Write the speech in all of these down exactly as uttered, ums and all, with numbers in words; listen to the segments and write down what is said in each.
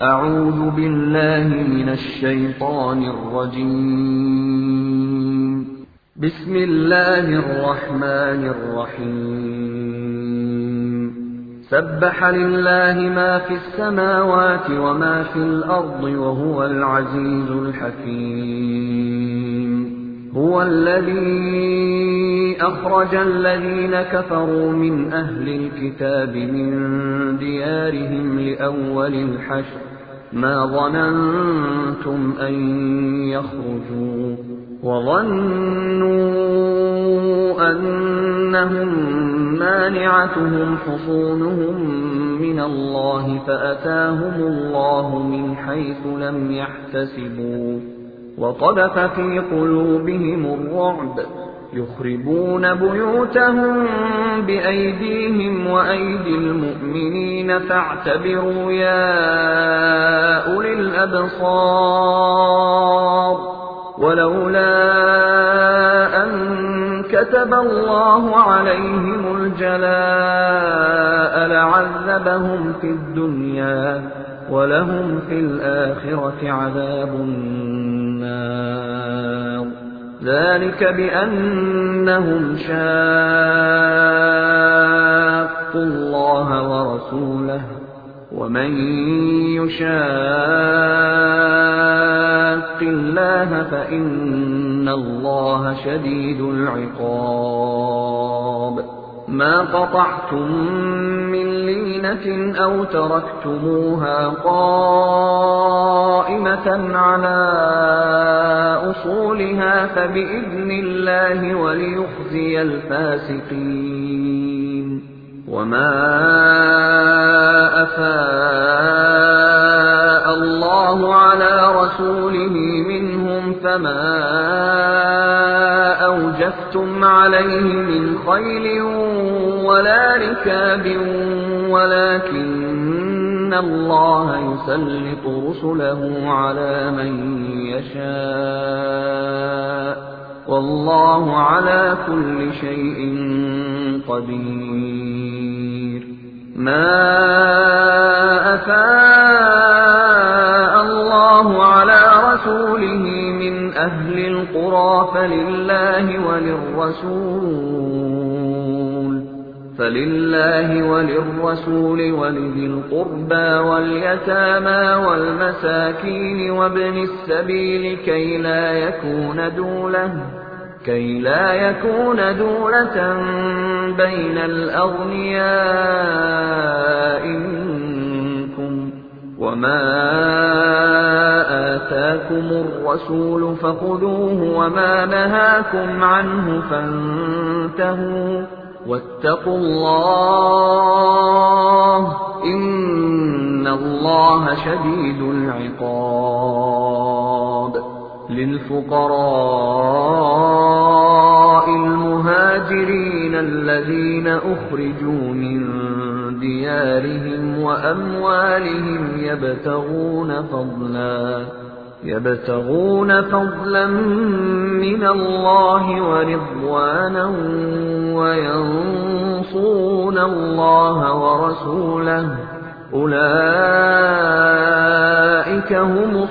أعوذ بالله من الشيطان الرجيم. بسم الله الرحمن الرحيم. سبح لله ما في السماوات وما في الأرض وهو العزيز الحكيم. هو الذي أخرج الذين كفروا من أهل الكتاب من ديارهم لأول الحشر ما ظننتم أن يخرجوا وظنوا أنهم مانعتهم حصونهم من الله فأتاهم الله من حيث لم يحتسبوا وقذف في قلوبهم الرعب يخربون بيوتهم بأيديهم وأيدي المؤمنين فاعتبروا يا أولي الأبصار. ولولا أن كتب الله عليهم الجلاء لعذبهم في الدنيا ولهم في الآخرة عذاب النار. ذلك بأنهم شاقوا الله ورسوله ومن يشاق الله فإن الله شديد العقاب. ما قطعتم من لينة أو تركتموها قائمة على أصولها فبإذن الله وليخزي الفاسقين. وما أفاء الله على رسوله منهم فما أوجفتم عليه من خيل ولا ركاب ولكن الله يسلط رسله على من يشاء والله على كل شيء قدير. ما أفاء الله على رسوله من أهل القرى فلله وللرسول فلله وللرسول ولذي القربى واليتامى والمساكين وابن السبيل كي لا يكون دولة كي لا يكون دولة بين الأغنياء منكم. وما آتاكم الرسول فخذوه وما نهاكم عنه فانتهوا واتقوا الله إن الله شديد العقاب. للفقراء المهاجرين الذين أخرجوا من ديارهم وأموالهم يبتغون فضلا يبتغون فضلا من الله ورضوانا وينصرون الله ورسوله أولئك هم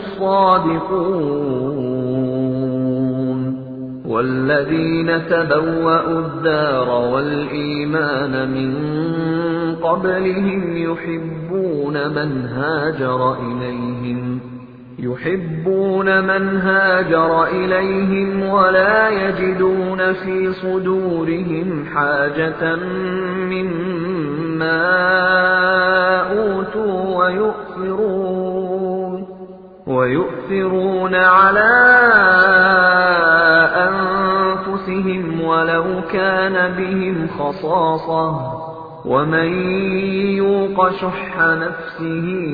الصادقون. والذين تبوأوا الدار والإيمان من قبلهم يحبون من هاجر إليهم يحبون من هاجر إليهم ولا يجدون في صدورهم حاجة مما أوتوا ويؤثرون ويؤثرون على أنفسهم ولو كان بهم خصاصة ومن يوق شح نفسه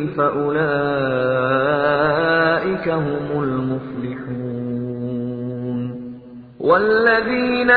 فأولئك هم المفلحون. والذين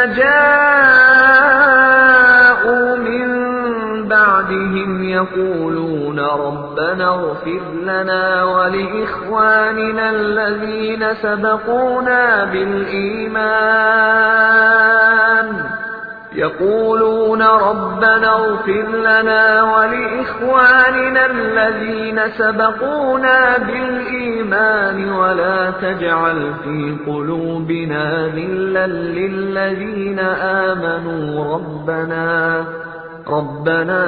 جاءوا من بعدهم يقولون ربنا اغفر لنا ولإخواننا الذين سبقونا بالإيمان يقولون ربنا اغفر لنا ولإخواننا الذين سبقونا بالإيمان ولا تجعل في قلوبنا غلا للذين آمنوا ربنا ربنا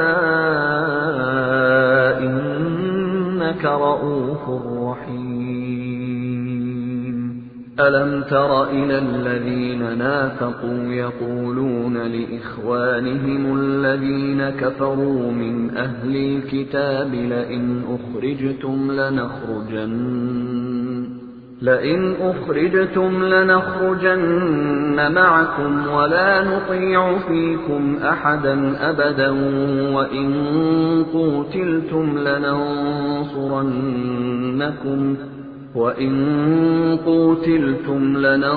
إنك رؤوف رحيم. ألم تر إلى الذين نافقوا يقولون لإخوانهم الذين كفروا من أهل الكتاب لئن أخرجتم لنخرجن لئن أخرجتم لنخرجن معكم ولا نطيع فيكم أحدا أبدا وإن قوتلتم لننصرنكم وإن قوتلتم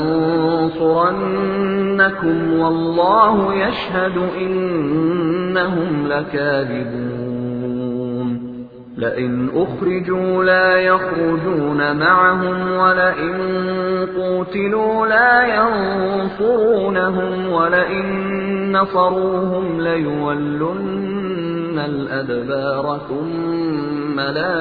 لننصرنكم والله يشهد إنهم لكاذبون. لئن أخرجوا لا يخرجون معهم ولئن قوتلوا لا ينصرونهم ولئن نصروهم ليولن الأدبار ثم لا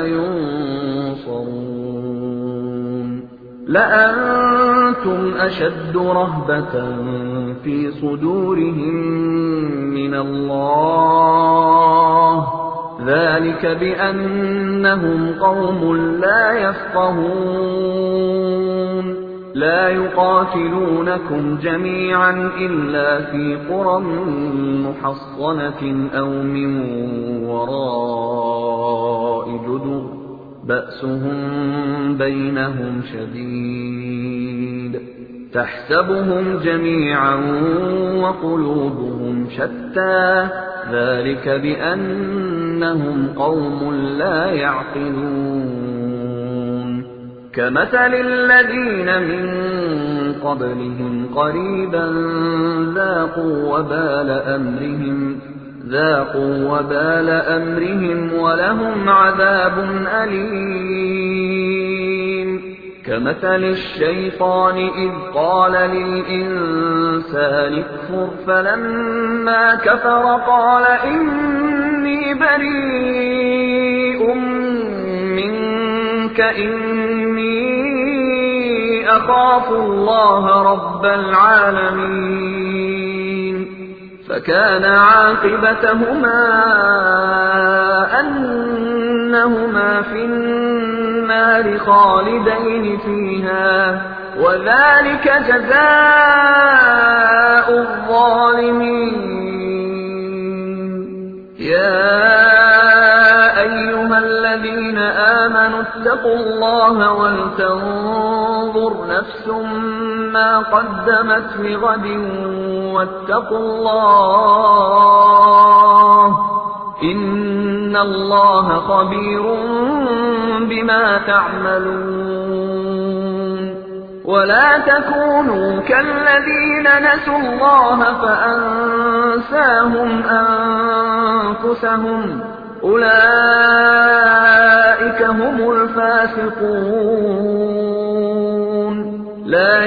ينصرون. لأنتم أشد رهبة في صدورهم من الله ذلك بأنهم قوم لا يفقهون. لا يقاتلونكم جميعا إلا في قرى محصنة أو من وراء جدر بأسهم بينهم شديد تحسبهم جميعا وقلوبهم شتى ذلك بأنهم قوم لا يعقلون. كمثل الذين من قبلهم قريبا ذاقوا وبال أمرهم ذاقوا وبال أمرهم ولهم عذاب أليم. كمثل الشيطان إذ قال للإنسان اكفر فلما كفر قال إني بريء منك إني أخاف الله رب العالمين. فكان عاقبتهما أنهما في النار خالدين فيها وذلك جزاء الظالمين. يا أيها الذين آمنوا اتقوا الله ولتنظر نفس ما قدمت لغد واتقوا الله إن الله خبير بما تعملون. ولا تكونوا كالذين نسوا الله فأنساهم أنفسهم أولئك هم الفاسقون. لا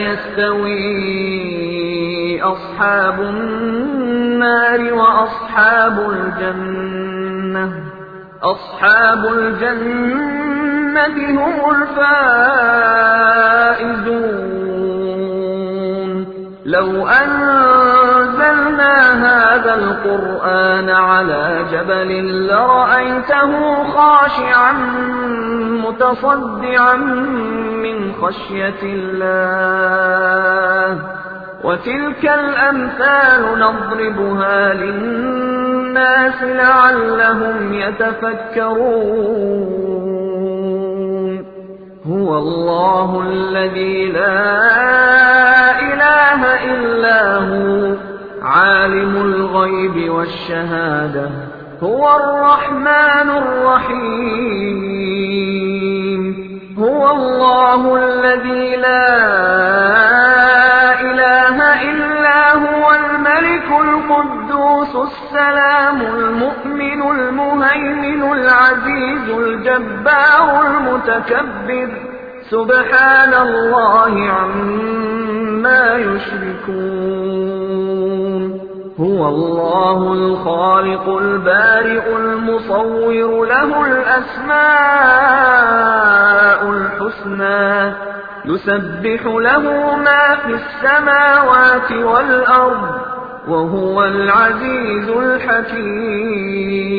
يستوي أصحاب النار وأصحاب الجنة أصحاب الجنة هم الفائزون. لو أنزلنا هذا القرآن على جبل لرأيته خاشعا متصدعا من خشية الله. وتلك الأمثال نضربها للناس لعلهم يتفكرون. هو الله الذي لا إله إلا هو عالم الغيب والشهادة هو الرحمن الرحيم. هو الله الذي لا إله إلا هو الملك القدوس السلام المؤمن المهيمن العزيز الجبار المتكبر سبحان الله عما يشركون. هو الله الخالق البارئ المصور له الأسماء الحسنى يسبح له ما في السماوات والأرض وهو العزيز الحكيم